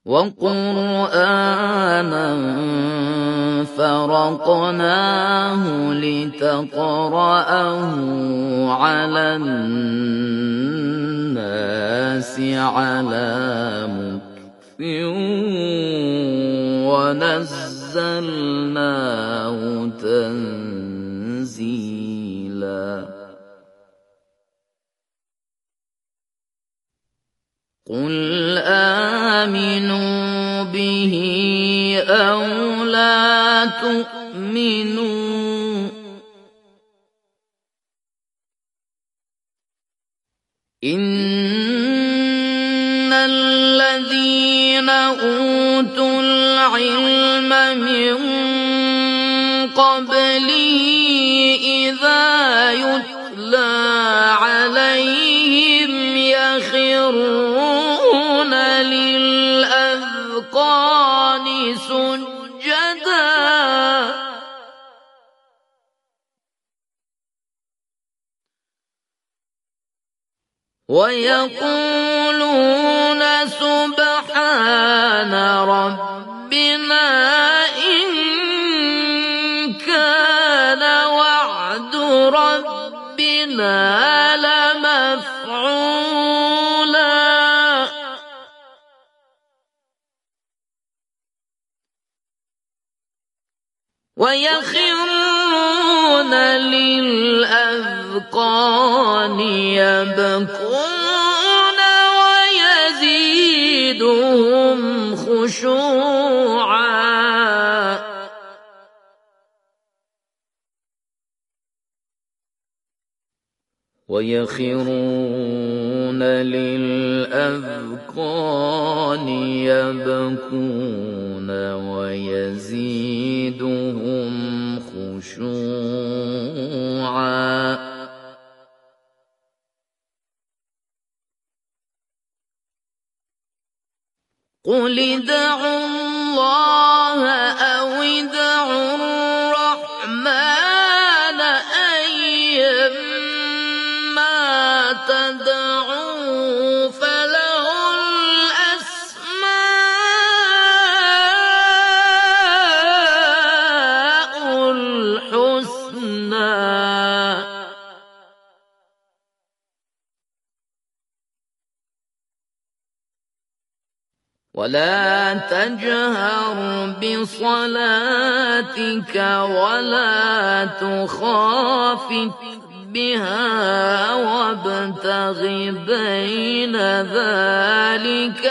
وقرآنا فرقناه لتقرأه على الناس على مكث ونزلناه تنزيلا قل آمنوا به أو لا تؤمنوا إن الذين أوتوا العلم من قبله إذا يتلى عليهم يخرون للأذقان سجدا ويقولون سبحان ربنا إن كان وعد ربنا لمفعولا ويخرون للأذقان يبكون ويزيدهم خشوعا ويخرون للأذقان يبكون ويزيدهم خشوعا قل ادعوا الله أو ادعوا الرحمن أيما تدعوا فله الأسماء الحسنى ولا تجهر بصلاتك ولا تخافت بها وابتغ بين ذلك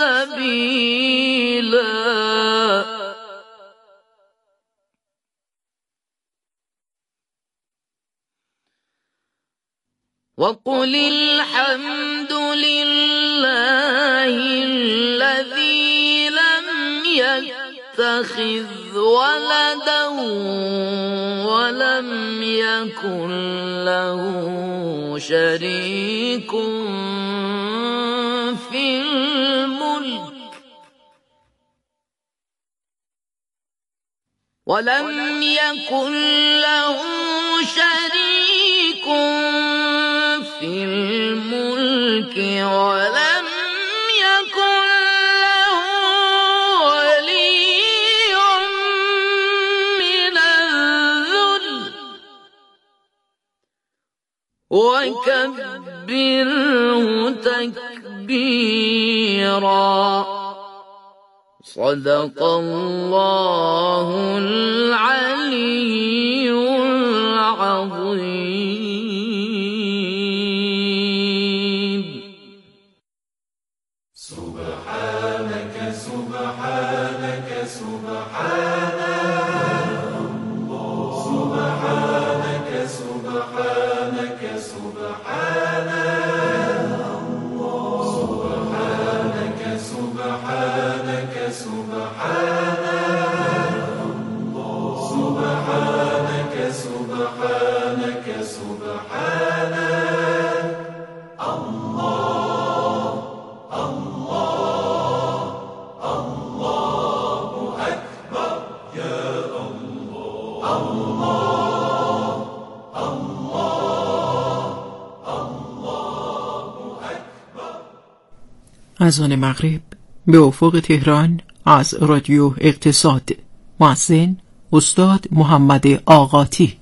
سبيلا وقل الحمد لله الذي لم يتخذ ولدا ولم يكن له شريك في الملك ولم يكن له شريك في الملك ولم يكن له ولي من الذل وكبره تكبيرا صدق الله العلي العظيم سبحانك سبحانك سبحان الله سبحانك سبحانك سبحان الله سبحانك سبحانك سبحان الله سبحانك سبحانك سبحان الله الله الله أكبر يا الله الله الله الله أكبر. اذان مغرب به افق تهران از رادیو اقتصاد. مؤذن استاد محمد آقاتی.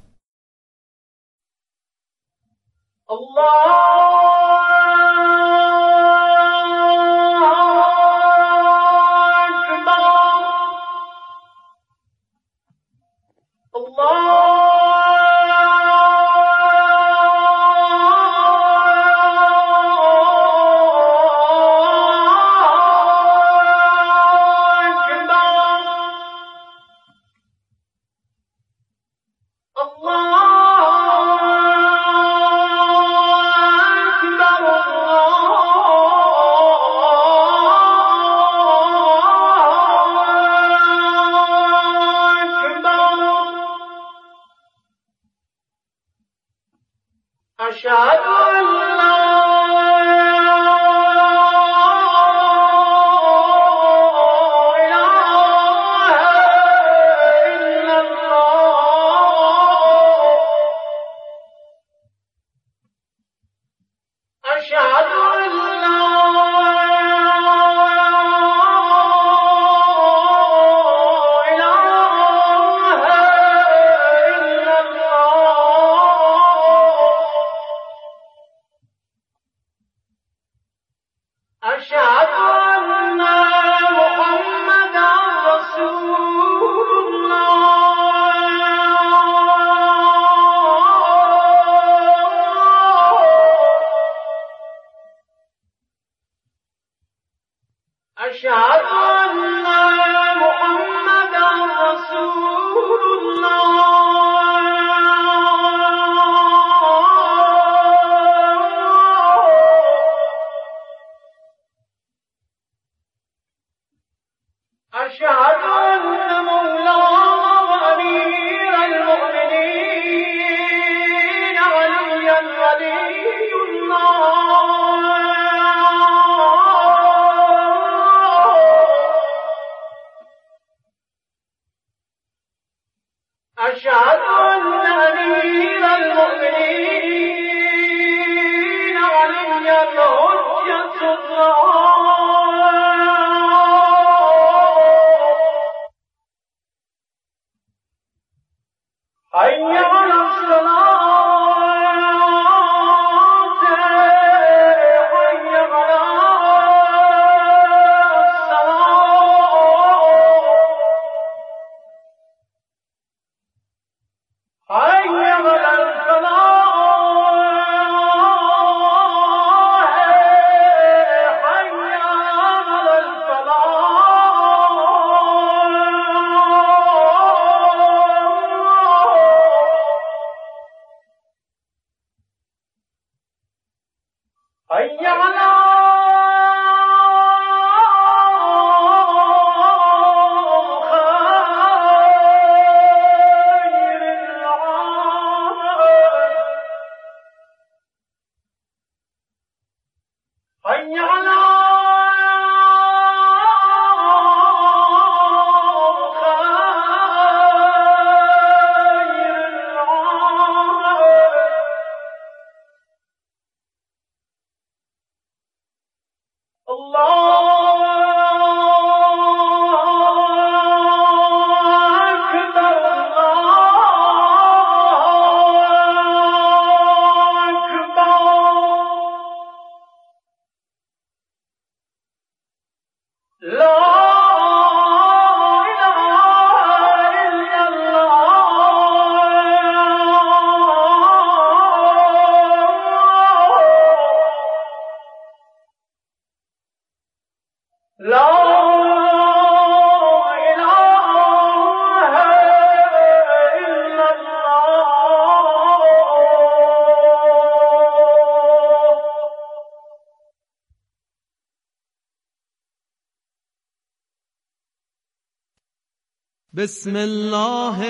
بسم الله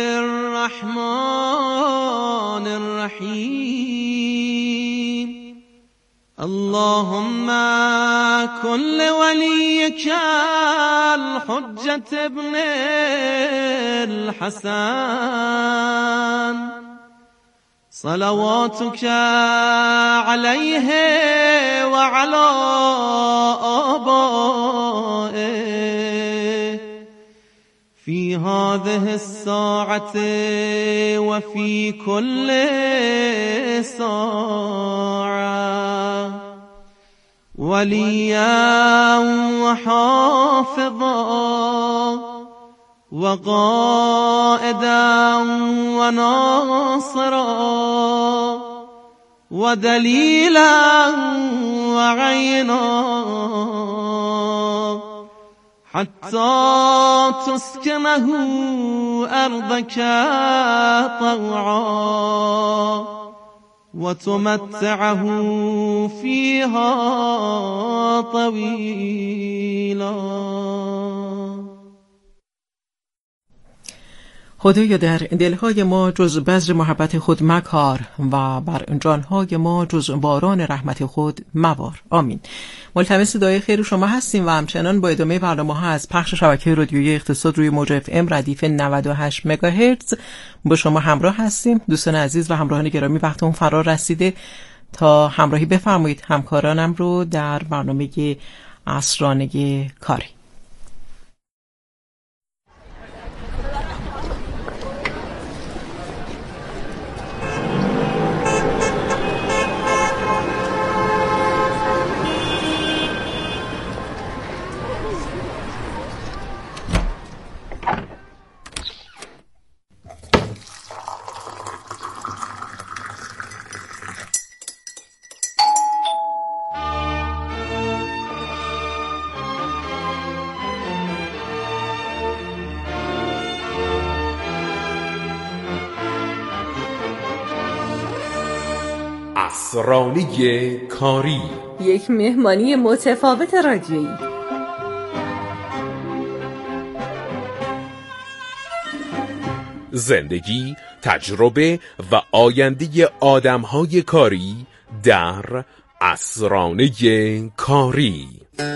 الرحمن الرحیم. اللهم كن لوليك الحجة ابن الحسن صلواتك عليه وعلى آبائه في هذه الساعة وفي كل ساعة وليا وحافظا وقائدا وناصرا ودليلا وعينا حتى تسكنه أرضك طوعا وتمتعه فيها طويلا. خدایا در دلهای ما جز بذر محبت خود مکار و بر جانهای ما جز باران رحمت خود مبار. آمین. ملتمس دعای خیر شما هستیم و همچنان با ادامه برنامه‌ها از پخش شبکه رادیویی اقتصاد روی موج FM ردیف 98 مگاهرتز با شما همراه هستیم. دوستان عزیز و همراهان گرامی، وقتمون فرا رسیده تا همراهی بفرمایید همکارانم رو در برنامه عصرانه کاری. عصرانه کاری، یک مهمانی متفاوت رادیویی. زندگی، تجربه و آینده آدم‌های کاری در عصرانه کاری.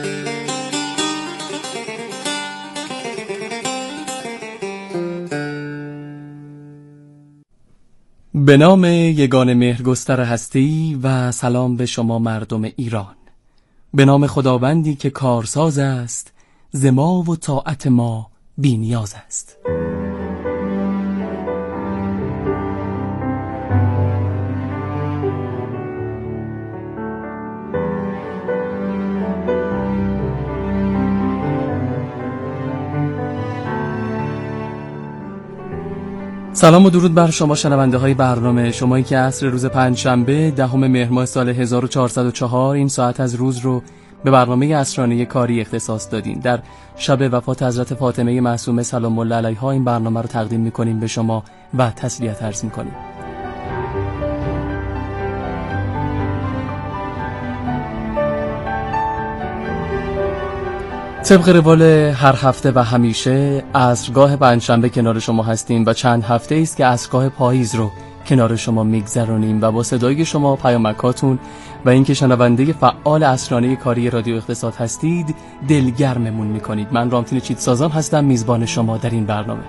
به نام یگان مهرگستر هستی و سلام به شما مردم ایران. به نام خداوندی که کارساز است، ز ما و طاعت ما بی نیاز است. سلام و درود بر شما شنونده های برنامه، شمایی که عصر روز پنجشنبه 10 مهر ماه سال 1404 این ساعت از روز رو به برنامه عصرانه کاری اختصاص دادین. در شب وفات حضرت فاطمه معصومه سلام الله علیها این برنامه رو تقدیم میکنیم به شما و تسلیت عرض میکنیم. طبق روال هر هفته و همیشه عصرگاه پنجشنبه کنار شما هستیم و چند هفته است که عصرگاه پاییز رو کنار شما میگذرونیم و با صدای شما، پیامکاتون و اینکه شنونده فعال عصرانه کاری رادیو اقتصاد هستید دلگرممون میکنید. من رامتین چیتسازان هستم، میزبان شما در این برنامه.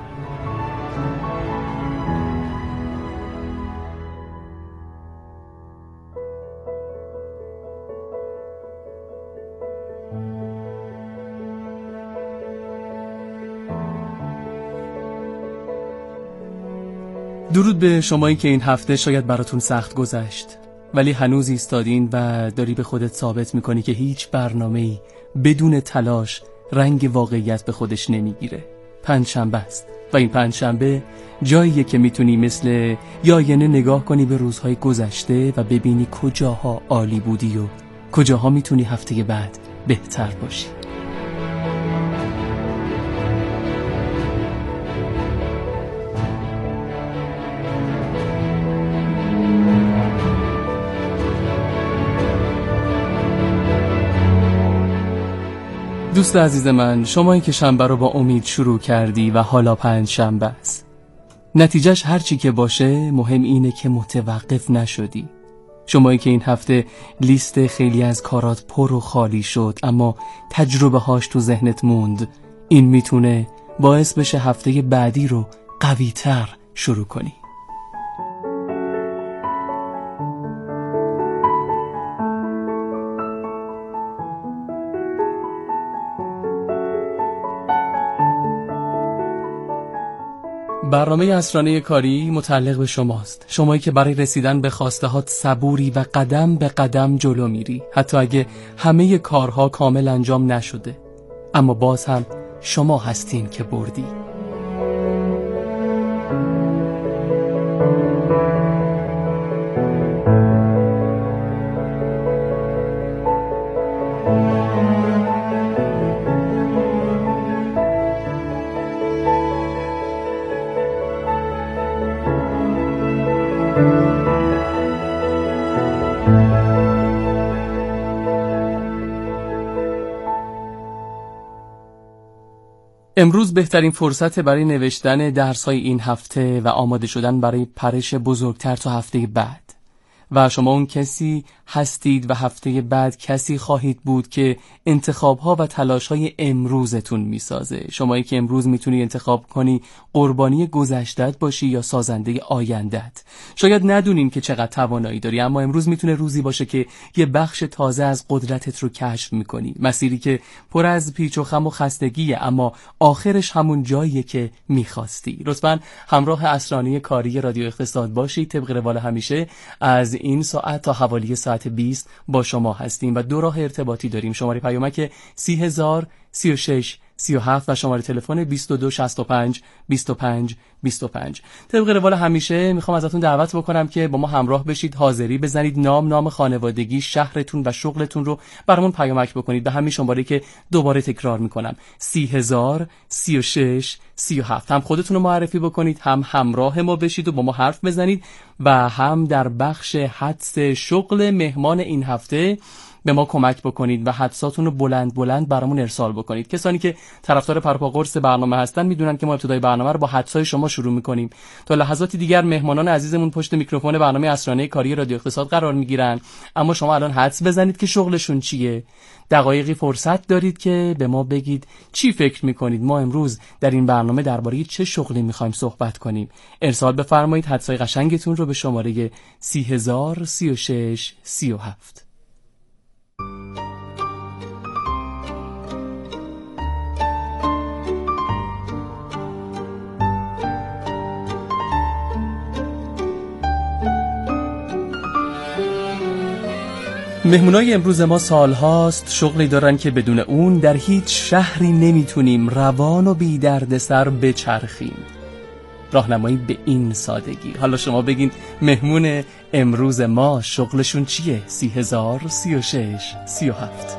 درود به شمایی که این هفته شاید براتون سخت گذشت ولی هنوز ایستادین و داری به خودت ثابت میکنی که هیچ برنامه‌ای بدون تلاش رنگ واقعیت به خودش نمیگیره. پنجشنبه است و این پنجشنبه جاییه که میتونی مثل آینه نگاه کنی به روزهای گذشته و ببینی کجاها عالی بودی و کجاها میتونی هفته بعد بهتر باشی. دوست عزیز من، شمایی که شنبه رو با امید شروع کردی و حالا پنجشنبه است، نتیجهش هر چی که باشه مهم اینه که متوقف نشدی. شمایی که این هفته لیست خیلی از کارات پر و خالی شد اما تجربه هاش تو ذهنت موند، این میتونه باعث بشه هفته بعدی رو قوی تر شروع کنی. برنامه اسرانه کاری متعلق به شماست. شمایی که برای رسیدن به خواستهات صبوری و قدم به قدم جلو میری، حتی اگه همه کارها کامل انجام نشده، اما باز هم شما هستین که بردی. امروز بهترین فرصت برای نوشتن درس‌های این هفته و آماده شدن برای پرش بزرگتر تا هفته بعد. و شما اون کسی هستید و هفته بعد کسی خواهید بود که انتخاب‌ها و تلاش‌های امروزتون میسازه. شمایی که امروز میتونی انتخاب کنی قربانی گذشته‌ت باشی یا سازنده آینده‌ت. شاید ندونین که چقدر توانایی داری، اما امروز میتونه روزی باشه که یه بخش تازه از قدرتت رو کشف میکنی. مسیری که پر از پیچ و خم و خستگیه، اما آخرش همون جاییه که میخواستی. لطفاً همراه اسرانه کاری رادیو اقتصاد باشید. طبق روال همیشه از این ساعت تا حوالی ساعت 20 با شما هستیم و دو راه ارتباطی داریم. شماره پیامک 30000 36 37 و شماره تلفن 22 65 25 25. طبق روال همیشه میخوام ازتون دعوت بکنم که با ما همراه بشید، حاضری بزنید، نام خانوادگی، شهرتون و شغلتون رو برامون پیامک بکنید به همین شماره که دوباره تکرار میکنم: 30000 36 37. هم خودتون رو معرفی بکنید، هم همراه ما بشید و با ما حرف بزنید و هم در بخش حدس شغل مهمان این هفته به ما کمک بکنید و حدساتون رو بلند برامون ارسال بکنید. کسانی که طرفدار پرپاقرص برنامه هستن میدونن که ما ابتدای برنامه رو با حدسای شما شروع میکنیم. تا لحظاتی دیگر مهمانان عزیزمون پشت میکروفون برنامه اسرانه کاری رادیو اقتصاد قرار میگیرن، اما شما الان حدس بزنید که شغلشون چیه. دقایقی فرصت دارید که به ما بگید چی فکر میکنید ما امروز در این برنامه درباره چه شغلی میخوایم صحبت کنیم. ارسال بفرمایید حدسای قشنگتون رو به شماره 30000 36 37. مهمونای امروز ما سالهاست شغلی دارن که بدون اون در هیچ شهری نمیتونیم روان و بی درد سر بچرخیم. راهنمایی به این سادگی. حالا شما بگین مهمون امروز ما شغلشون چیه؟ 30000 36 37.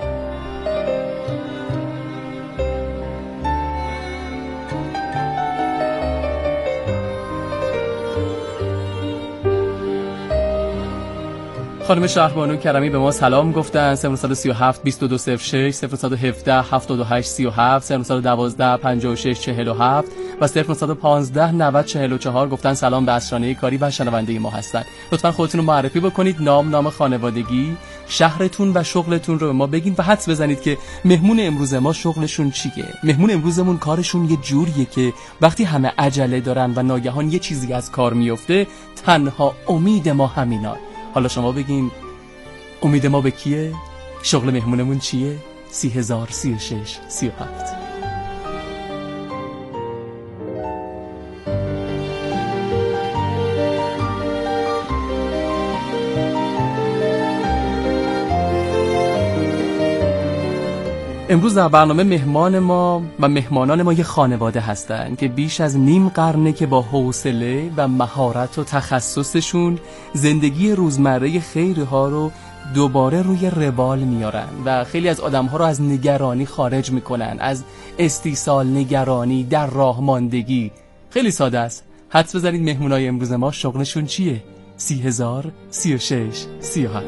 خانم شهربانو کرمی به ما سلام گفتن. 037 2206 017 78 37 012 56 47 و 015 90 44 گفتن سلام به اسرانه کاری و شنونده ما هستن. لطفاً خودتون رو معرفی بکنید، نام خانوادگی، شهرتون و شغلتون رو به ما بگین و حدس بزنید که مهمون امروز ما شغلشون چیه. مهمون امروزمون کارشون یه جوریه که وقتی همه عجله دارن و ناگهان یه چیزی از کار میفته، تنها امید ما همینا. حالا شما بگین امید ما به کیه؟ شغل مهمونمون چیه؟ 30000 36 37. امروز در برنامه مهمان ما و مهمانان ما یه خانواده هستن که بیش از نیم قرنه که با حوصله و مهارت و تخصصشون زندگی روزمره خیلی‌ها رو دوباره روی روال میارن و خیلی از آدم‌ها رو از نگرانی خارج میکنن، از استیصال، نگرانی، در راه ماندگی. خیلی ساده است. حدس بزنید مهمونای امروز ما شغلشون چیه؟ 30000 36 37.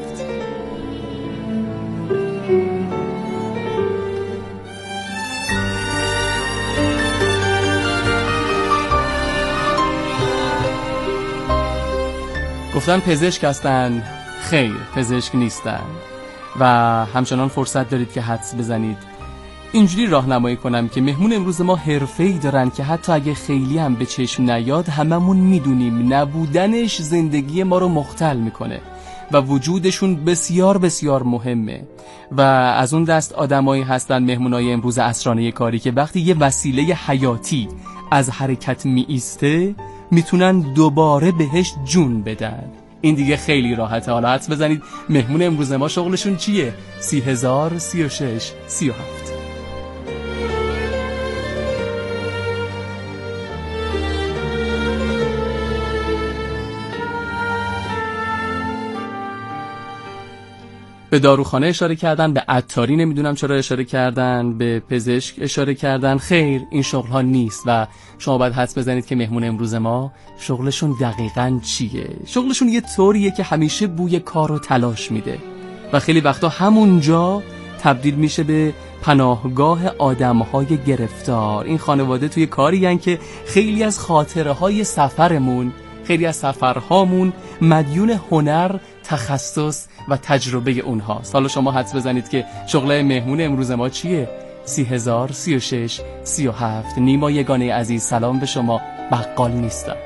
گفتن پزشک هستن. خیر، پزشک نیستن و همچنان فرصت دارید که حدس بزنید. اینجوری راهنمایی کنم که مهمون امروز ما حرفه‌ای دارن که حتی اگه خیلی هم به چشم نیاد هممون میدونیم نبودنش زندگی ما رو مختل میکنه و وجودشون بسیار بسیار مهمه. و از اون دست آدمایی هستن مهمونای امروز اسرانه کاری که وقتی یه وسیله حیاتی از حرکت می ایسته میتونن دوباره بهش جون بدن. این دیگه خیلی راحته. حالا حدس بزنید مهمون امروز ما شغلشون چیه؟ 30,000 36 37. به داروخانه اشاره کردن، به عطاری نمیدونم چرا اشاره کردن، به پزشک اشاره کردن. خیر، این شغل ها نیست و شما باید حدس بزنید که مهمون امروز ما شغلشون دقیقاً چیه. شغلشون یه طوریه که همیشه بوی کار و تلاش میده و خیلی وقتا همونجا تبدیل میشه به پناهگاه آدمهای گرفتار. این خانواده توی کاری هن که خیلی از خاطره های سفرمون، خیلی از سفرهامون مدیون هنر، تخصص و تجربه اونهاست. حالا شما حدس بزنید که شغل مهمون امروز ما چیه؟ 30,000 36 37. نیما یگانه عزیز، سلام به شما. بقال نیستم.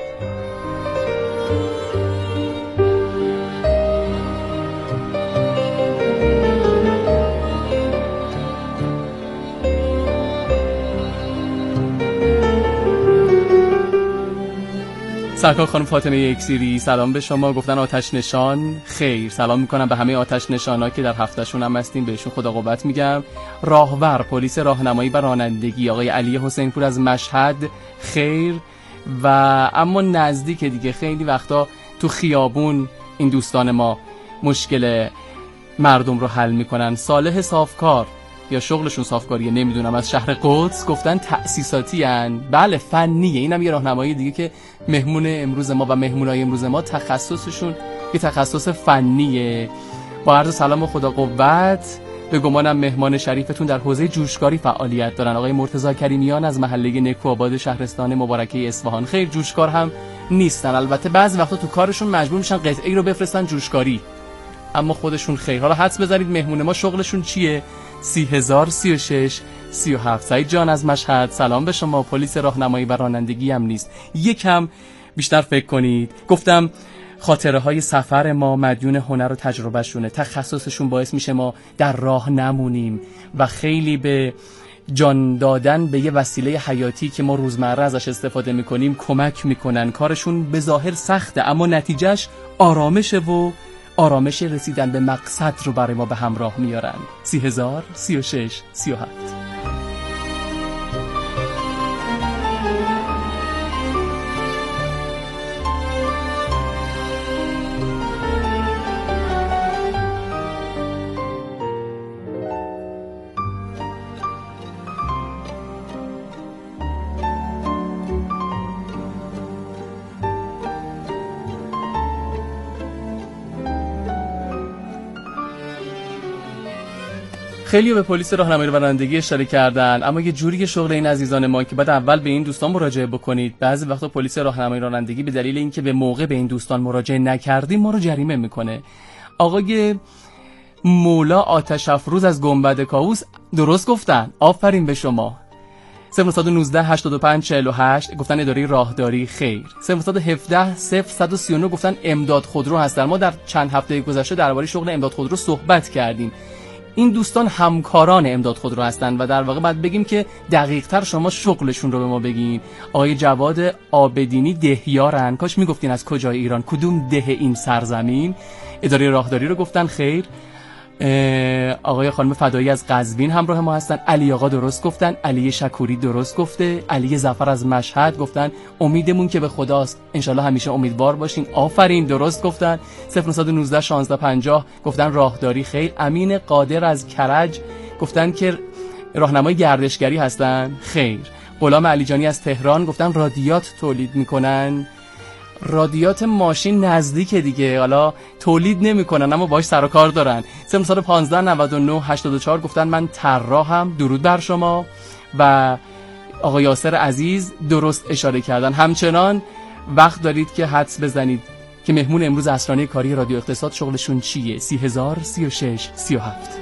سرکار خانم فاطمه یکسیری، سلام به شما. گفتن آتش نشان. خیر، سلام میکنم به همه آتش نشانا که در هفتهشون هم هستیم، بهشون خدا قوت میگم. راهور پلیس راهنمایی و رانندگی آقای علی حسین پور از مشهد. خیر. و اما نزدیک دیگه، خیلی وقتا تو خیابون این دوستان ما مشکل مردم رو حل میکنن. صالح صافکار یا شغلشون صافکاریه نمیدونم، از شهر قدس، گفتن تأسیساتی هن. بله، فنیه. اینم یه راهنمایی دیگه که مهمون امروز ما و مهمونای امروز ما تخصصشون یه تخصص فنیه. با عرض سلام و خدا قوت، به گمانم مهمان شریفتون در حوزه جوشکاری فعالیت دارن آقای مرتضی کریمیان از محله نکوآباد شهرستان مبارکه اصفهان. خیر، جوشکار هم نیستن، البته بعضی وقتا تو کارشون مجبور میشن قطعه‌ای رو بفرستن جوشکاری، اما خودشون خیر. حالا حدس بزنید مهمون ما شغلشون چیه؟ 30,000 36 37. سعید جان از مشهد، سلام به شما. پلیس راهنمایی و رانندگی هم نیست. یکم بیشتر فکر کنید. گفتم خاطره های سفر ما مدیون هنر و تجربه شونه. تخصصشون باعث میشه ما در راه نمونیم و خیلی به جان دادن به یه وسیله حیاتی که ما روزمره ازش استفاده میکنیم کمک میکنن. کارشون به ظاهر سخته اما نتیجهش آرامشه و آرامش رسیدن به مقصد رو برای ما به همراه میارن. 30,000 36 37. خیلی به پلیس راهنمایی و رانندگی اشاره کردن، اما یه جوری شغل این عزیزان ما که بعد اول به این دوستان مراجعه بکنید. بعضی وقتا پلیس راهنمایی و رانندگی به دلیل اینکه به موقع به این دوستان مراجعه نکردیم ما رو جریمه میکنه. آقای مولا آتش افروز از گنبد کاووس درست گفتن، آفرین به شما. 0919 85 48 گفتن اداره راهداری. خیر. 0917 0139 گفتن امداد خودرو هستن. ما در چند هفته گذشته درباره شغل امداد خودرو صحبت کردیم. این دوستان همکاران امداد خودرو هستن و در واقع باید بگیم که دقیق‌تر شما شغلشون رو به ما بگین. آقای جواد آبدینی دهیارن. کاش میگفتین از کجای ایران، کدوم ده این سرزمین. اداره راهداری رو گفتن. خیر. آقای خانم فدایی از قزوین همراه ما هستن. علی آقا درست گفتن. علی شکوری درست گفته. علی ظفر از مشهد گفتن امیدمون که به خداست، انشالله همیشه امیدوار باشین. آفرین، درست گفتن. 0919 1650 گفتن راهداری. خیر. امین قادر از کرج گفتن که راهنمای گردشگری هستن. خیر. غلام علیجانی از تهران گفتن رادیات تولید میکنن. رادیات ماشین نزدیک دیگه، حالا تولید نمیکنن اما باهاش سر و کار دارن. 0315 99 84 گفتن من طراحم. درود بر شما. و آقای یاسر عزیز درست اشاره کردن. همچنان وقت دارید که حدس بزنید که مهمون امروز اسرانه کاری رادیو اقتصاد شغلشون چیه. 30,000 36 37.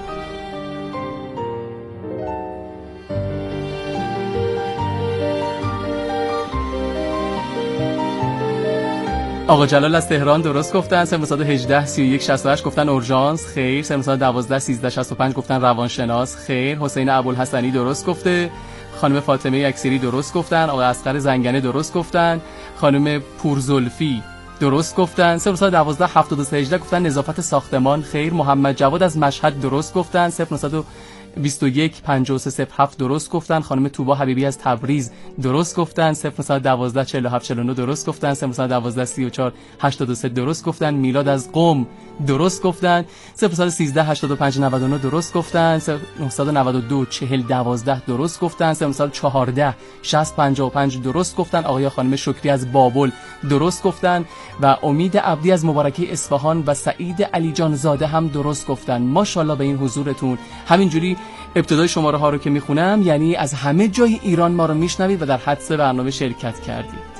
آقا جلال از تهران درست گفتن. 0318 31 68 گفتن اورژانس. خیر. 0312 13 65 گفتن روانشناس. خیر. حسین ابوالحسنی درست گفته. خانم فاطمه اکسری درست گفتن، آقای اصغر زنگنه درست گفتن، خانم پورزلفی درست گفتن. 0912 7318 گفتن نظافت ساختمان خیر. محمد جواد از مشهد درست گفتن. 0921 5307 درست گفتن. خانم توبا حبیبی از تبریز درست گفتن. 0912 4749 درست گفتن. 0912 34 83 درست گفتن. میلاد از قم درست گفتن. 0913 85 99 درست گفتن. 992 40 12 درست گفتن. 914 60 55 درست گفتن. آقای خانم شکری از بابل درست گفتن و امید عبدی از مبارکه اصفهان و سعید علی جان زاده هم درست گفتن. ماشاءالله به این حضورتون. همینجوری ابتدای شماره ها رو که میخونم یعنی از همه جای ایران ما رو میشنوید و در حدس برنامه شرکت کردید.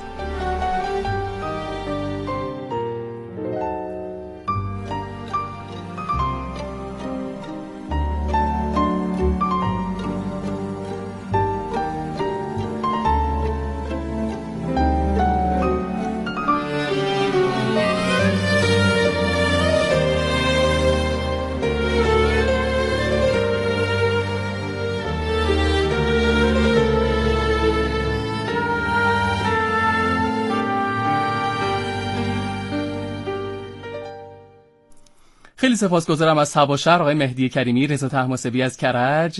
خیلی سپاسگزارم از سباشر، آقای مهدی کریمی، رضا طهماسبی از کرج،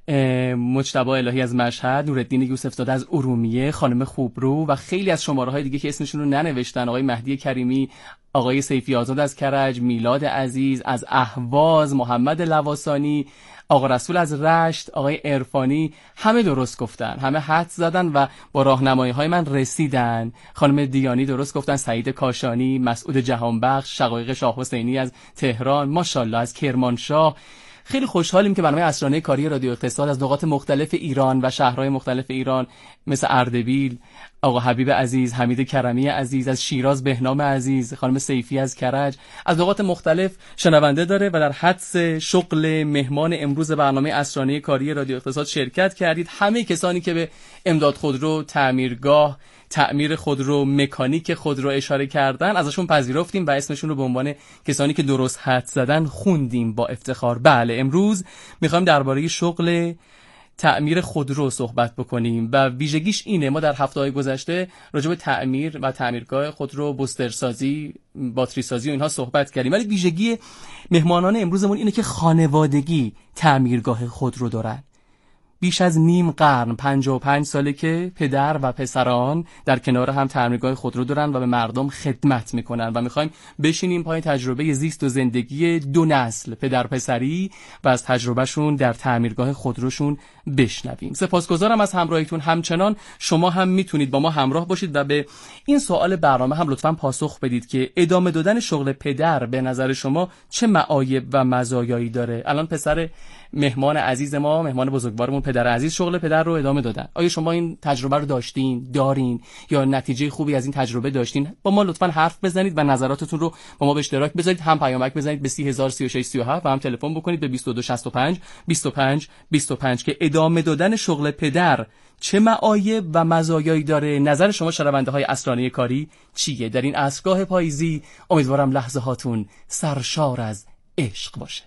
مجتبی الهی از مشهد، نورالدین یوسف زاده از ارومیه، خانم خوبرو و خیلی از شماره‌های دیگه که اسمشون رو ننوشتن. آقای مهدی کریمی، آقای سیفی آزاد از کرج، میلاد عزیز از اهواز، محمد لواسانی، آقا رسول از رشت، آقای عرفانی، همه درست گفتن، همه حدس زدن و با راهنمایی‌های من رسیدن. خانم دیانی درست گفتن، سعید کاشانی، مسعود جهانبخش، شقایق شاه حسینی از تهران، ماشاءالله از کرمانشاه. خیلی خوشحالیم که برنامه عصرانه کاری رادیو اقتصاد از نقاط مختلف ایران و شهرهای مختلف ایران مثل اردبیل، آقا حبیب عزیز، حمید کرمی عزیز از شیراز، بهنام عزیز، خانم سیفی از کرج، از نقاط مختلف شنونده داره و در حدس شغل مهمان امروز برنامه عصرانه کاری رادیو اقتصاد شرکت کردید. همه کسانی که به امداد خودرو، تعمیرگاه، تعمیر خودرو، مکانیک خودرو اشاره کردن ازشون پذیرفتیم و اسمشون رو به عنوان کسانی که درست حدس زدن خوندیم با افتخار. بله، امروز میخوایم درباره شغل تعمیر خودرو صحبت بکنیم و ویژگیش اینه، ما در هفته‌های گذشته راجع به تعمیر و تعمیرگاه خودرو، بسترسازی، باتری سازی و اینها صحبت کردیم، ولی ویژگی مهمانان امروزمون اینه که خانوادگی تعمیرگاه خودرو دارن. بیش از نیم قرن، 55 ساله که پدر و پسران در کنار هم تعمیرگاه خودرو دارن و به مردم خدمت میکنن و میخوایم بشینیم پای تجربه زیست و زندگی دو نسل پدر پسری و از تجربهشون در تعمیرگاه خودروشون بشنویم. سپاسگزارم از همراهیتون. همچنان شما هم میتونید با ما همراه باشید و به این سوال برنامه هم لطفاً پاسخ بدید که ادامه دادن شغل پدر به نظر شما چه معایب و مزایایی داره. الان پسر مهمان عزیز ما، مهمان بزرگوارمون، پدر عزیز شغل پدر رو ادامه دادن. آیا شما این تجربه رو دارین یا نتیجه خوبی از این تجربه داشتین؟ با ما لطفاً حرف بزنید و نظراتتون رو با ما به اشتراک بذارید. هم پیامک بزنید به 3003637 و هم تلفن بکنید به 2265 25 25 که ادامه دادن شغل پدر چه معایب و مزایایی داره. نظر شما شنونده‌های عصرانه کاری چیه؟ در این عصرگاه پاییزی امیدوارم لحظه هاتون سرشار از عشق باشه.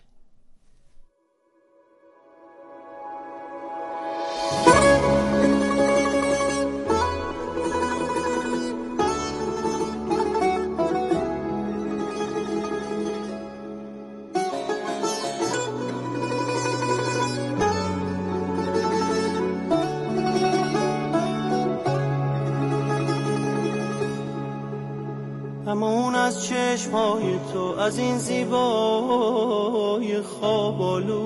همون از چشمای تو، از این زیبای خواب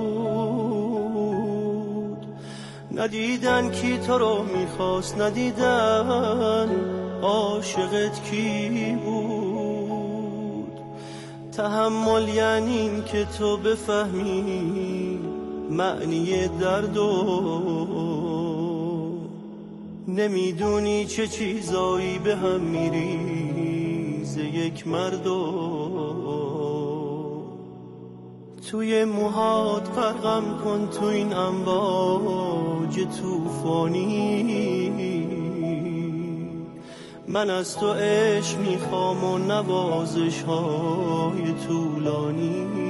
آلود، ندیدن کی تو رو میخواست، ندیدن عاشقت کی بود. تحمل یعنی این که تو بفهمی معنی درد و نمیدونی چه چیزایی به هم میریزه یک مردو. توی موهات غرقم کن تو این امواج طوفانی، من از تو عشق میخوام و نوازش های طولانی.